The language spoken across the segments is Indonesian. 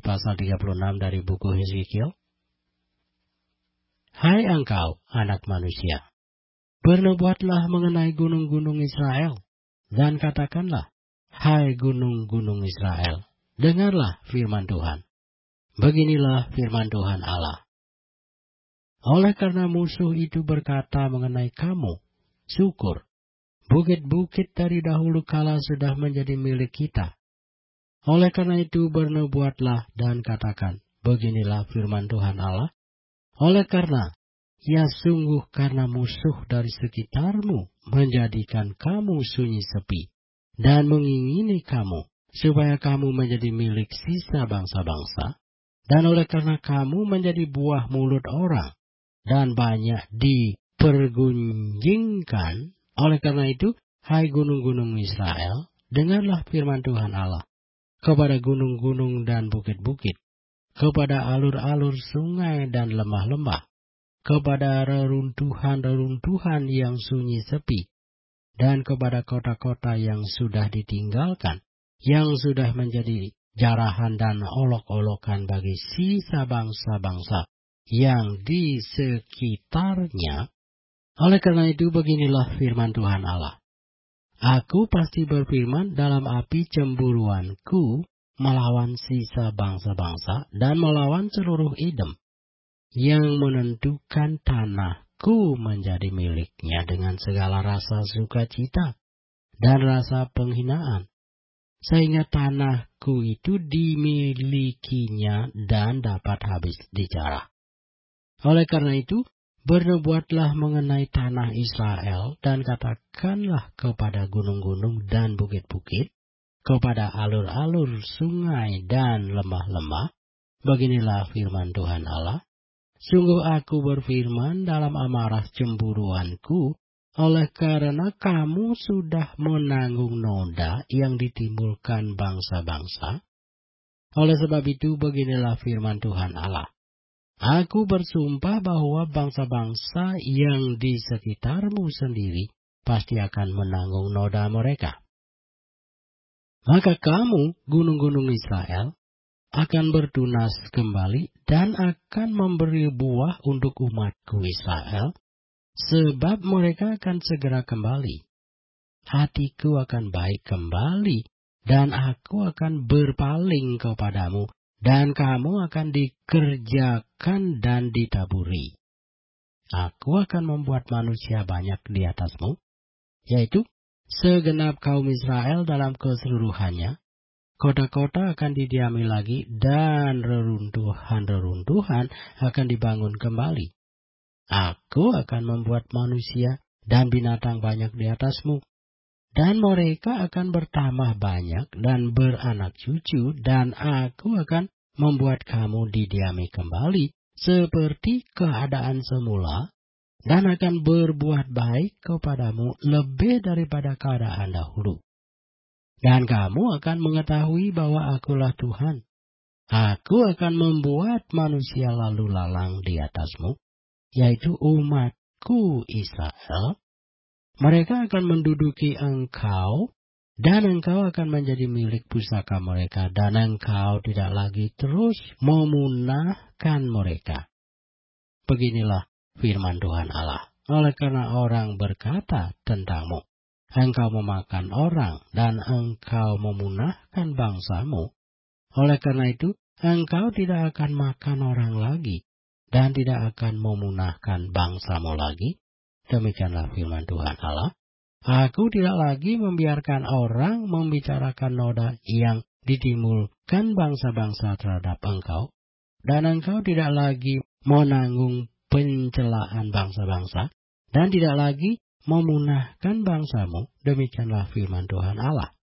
pasal 36 dari buku Hezekiel. Hai engkau, anak manusia, bernubuatlah mengenai gunung-gunung Israel, dan katakanlah, hai gunung-gunung Israel, dengarlah firman Tuhan. Beginilah firman Tuhan Allah. Oleh karena musuh itu berkata mengenai kamu, syukur, bukit-bukit dari dahulu kala sudah menjadi milik kita. Oleh karena itu bernubuatlah dan katakan, beginilah firman Tuhan Allah. Oleh karena, ya sungguh karena musuh dari sekitarmu menjadikan kamu sunyi sepi, dan mengingini kamu, supaya kamu menjadi milik sisa bangsa-bangsa, dan oleh karena kamu menjadi buah mulut orang, dan banyak dipergunjingkan, oleh karena itu, hai gunung-gunung Israel, dengarlah firman Tuhan Allah. Kepada gunung-gunung dan bukit-bukit, kepada alur-alur sungai dan lembah-lembah, kepada reruntuhan-reruntuhan yang sunyi sepi, dan kepada kota-kota yang sudah ditinggalkan, yang sudah menjadi jarahan dan olok-olokan bagi sisa bangsa-bangsa yang di sekitarnya. Oleh karena itu beginilah firman Tuhan Allah. Aku pasti berfirman dalam api cemburuanku melawan sisa bangsa-bangsa dan melawan seluruh Edom, yang menentukan tanahku menjadi miliknya dengan segala rasa sukacita dan rasa penghinaan, sehingga tanahku itu dimilikinya dan dapat habis dijarah. Oleh karena itu, bernubuatlah mengenai tanah Israel dan katakanlah kepada gunung-gunung dan bukit-bukit, kepada alur-alur sungai dan lembah-lembah, beginilah firman Tuhan Allah. Sungguh aku berfirman dalam amarah cemburuanku, oleh karena kamu sudah menanggung noda yang ditimbulkan bangsa-bangsa. Oleh sebab itu beginilah firman Tuhan Allah. Aku bersumpah bahwa bangsa-bangsa yang di sekitarmu sendiri pasti akan menanggung noda mereka. Maka kamu, gunung-gunung Israel, akan bertunas kembali dan akan memberi buah untuk umatku Israel, sebab mereka akan segera kembali. Hatiku akan baik kembali, dan aku akan berpaling kepadamu, dan kamu akan dikerjakan dan ditaburi. Aku akan membuat manusia banyak di atasmu, yaitu segenap kaum Israel dalam keseluruhannya. Kota-kota akan didiami lagi, dan reruntuhan-reruntuhan akan dibangun kembali. Aku akan membuat manusia dan binatang banyak di atasmu, dan mereka akan bertambah banyak dan beranak cucu, dan aku akan membuat kamu didiami kembali seperti keadaan semula, dan akan berbuat baik kepadamu lebih daripada keadaan dahulu. Dan kamu akan mengetahui bahwa akulah Tuhan. Aku akan membuat manusia lalu lalang di atasmu, yaitu umatku Israel. Mereka akan menduduki engkau, dan engkau akan menjadi milik pusaka mereka, dan engkau tidak lagi terus memunahkan mereka. Beginilah firman Tuhan Allah. Oleh karena orang berkata tentangmu, engkau memakan orang, dan engkau memunahkan bangsamu. Oleh karena itu, engkau tidak akan makan orang lagi, dan tidak akan memunahkan bangsamu lagi. Demikianlah firman Tuhan Allah. Aku tidak lagi membiarkan orang membicarakan noda yang ditimbulkan bangsa-bangsa terhadap engkau, dan engkau tidak lagi menanggung pencelaan bangsa-bangsa, dan tidak lagi memunahkan bangsamu. Demikianlah firman Tuhan Allah.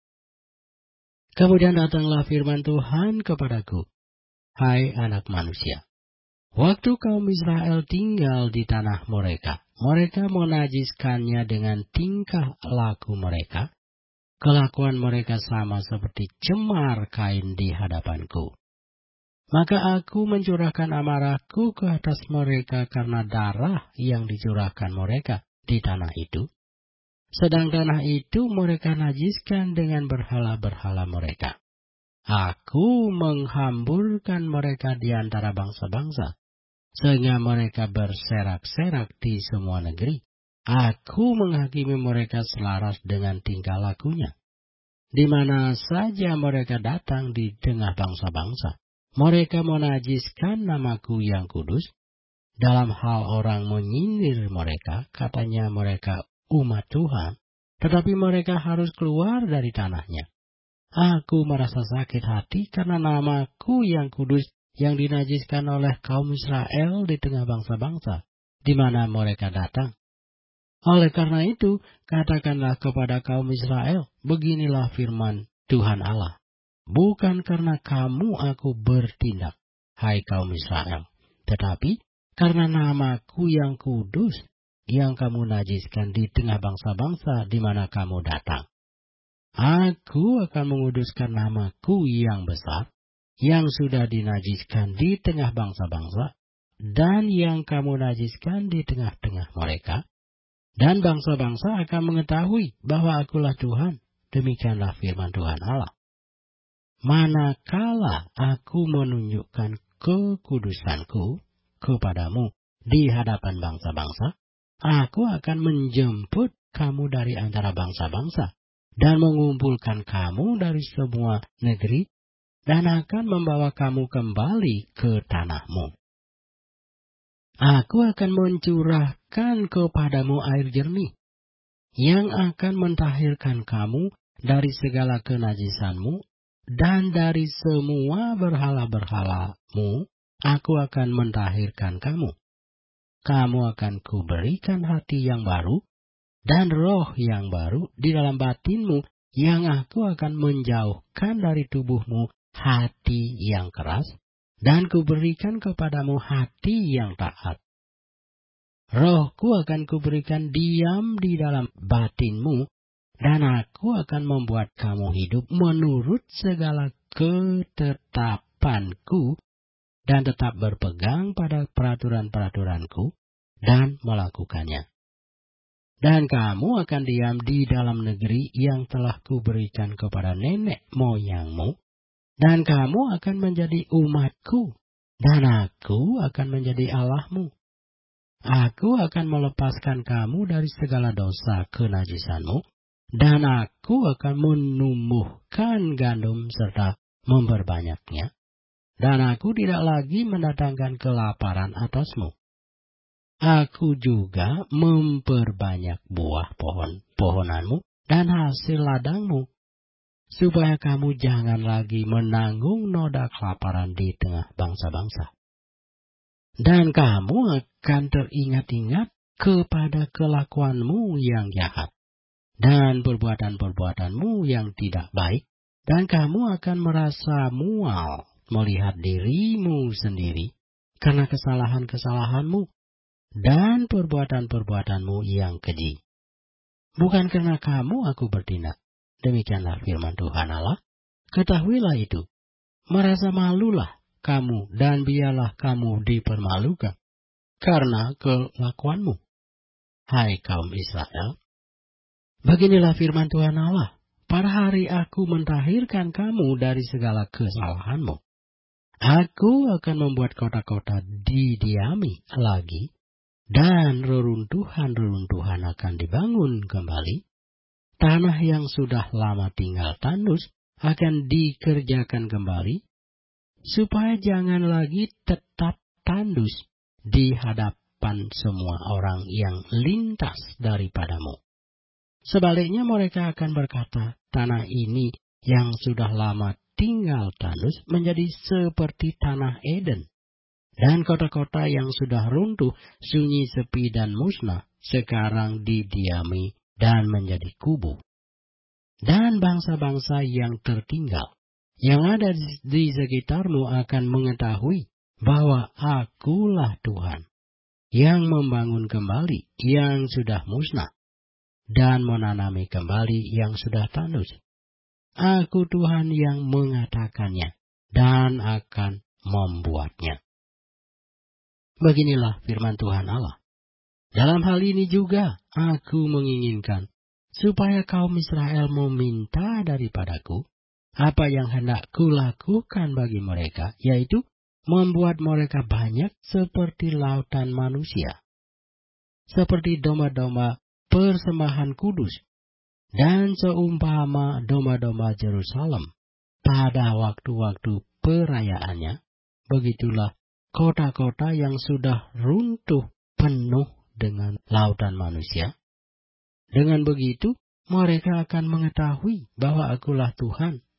Kemudian datanglah firman Tuhan kepadaku, hai anak manusia. Waktu kaum Israel tinggal di tanah mereka, mereka menajiskannya dengan tingkah laku mereka. Kelakuan mereka sama seperti cemar kain di hadapanku. Maka aku mencurahkan amarahku ke atas mereka karena darah yang dicurahkan mereka di tanah itu. Sedang tanah itu mereka najiskan dengan berhala-berhala mereka. Aku menghamburkan mereka di antara bangsa-bangsa, sehingga mereka berserak-serak di semua negeri. Aku menghakimi mereka selaras dengan tingkah lakunya. Di mana saja mereka datang di tengah bangsa-bangsa, mereka menajiskan namaku yang kudus. Dalam hal orang menyindir mereka, katanya mereka umat Tuhan, tetapi mereka harus keluar dari tanahnya. Aku merasa sakit hati karena namaku yang kudus yang dinajiskan oleh kaum Israel di tengah bangsa-bangsa, di mana mereka datang. Oleh karena itu, katakanlah kepada kaum Israel, beginilah firman Tuhan Allah. Bukan karena kamu aku bertindak, hai kaum Israel, tetapi karena namaku yang kudus, yang kamu najiskan di tengah bangsa-bangsa di mana kamu datang. Aku akan menguduskan namaku yang besar, yang sudah dinajiskan di tengah bangsa-bangsa, dan yang kamu najiskan di tengah-tengah mereka. Dan bangsa-bangsa akan mengetahui bahwa akulah Tuhan. Demikianlah firman Tuhan Allah. Manakala aku menunjukkan kekudusanku kepadamu di hadapan bangsa-bangsa, aku akan menjemput kamu dari antara bangsa-bangsa dan mengumpulkan kamu dari semua negeri dan akan membawa kamu kembali ke tanahmu. Aku akan mencurahkan kepadamu air jernih, yang akan mentahirkan kamu dari segala kenajisanmu, dan dari semua berhala-berhalamu, aku akan mentahirkan kamu. Kamu akan kuberikan hati yang baru, dan roh yang baru di dalam batinmu, yang aku akan menjauhkan dari tubuhmu hati yang keras, dan kuberikan kepadamu hati yang taat. Rohku akan kuberikan diam di dalam batinmu, dan aku akan membuat kamu hidup menurut segala ketetapanku, dan tetap berpegang pada peraturan-peraturanku, dan melakukannya. Dan kamu akan diam di dalam negeri yang telah kuberikan kepada nenek moyangmu, dan kamu akan menjadi umatku, dan aku akan menjadi Allahmu. Aku akan melepaskan kamu dari segala dosa kenajisanmu, dan aku akan menumbuhkan gandum serta memperbanyaknya, dan aku tidak lagi mendatangkan kelaparan atasmu. Aku juga memperbanyak buah pohonanmu dan hasil ladangmu, supaya kamu jangan lagi menanggung noda kelaparan di tengah bangsa-bangsa. Dan kamu akan teringat-ingat kepada kelakuanmu yang jahat, dan perbuatan-perbuatanmu yang tidak baik, dan kamu akan merasa mual melihat dirimu sendiri karena kesalahan-kesalahanmu dan perbuatan-perbuatanmu yang keji. Bukan karena kamu aku bertindak. Demikianlah firman Tuhan Allah. Ketahuilah itu. Merasa malulah kamu, dan biarlah kamu dipermalukan karena kelakuanmu, hai kaum Israel. Beginilah firman Tuhan Allah. Pada hari aku mentahirkan kamu dari segala kesalahanmu. Aku akan membuat kota-kota didiami lagi, dan reruntuhan-reruntuhan akan dibangun kembali. Tanah yang sudah lama tinggal tandus akan dikerjakan kembali, supaya jangan lagi tetap tandus di hadapan semua orang yang lintas daripadamu. Sebaliknya mereka akan berkata, tanah ini yang sudah lama tinggal tandus menjadi seperti tanah Eden. Dan kota-kota yang sudah runtuh, sunyi, sepi, dan musnah, sekarang didiami dan menjadi kubu. Dan bangsa-bangsa yang tertinggal, yang ada di sekitarmu akan mengetahui bahwa akulah Tuhan, yang membangun kembali yang sudah musnah, dan menanami kembali yang sudah tandus. Aku Tuhan yang mengatakannya, dan akan membuatnya. Beginilah firman Tuhan Allah. Dalam hal ini juga aku menginginkan supaya kaum Israel meminta daripadaku apa yang hendak kulakukan bagi mereka, yaitu membuat mereka banyak seperti lautan manusia, seperti domba-domba persembahan kudus, dan seumpama domba-domba Yerusalem pada waktu-waktu perayaannya. Begitulah kota-kota yang sudah runtuh penuh dengan lautan manusia. Dengan begitu, mereka akan mengetahui bahwa Akulah Tuhan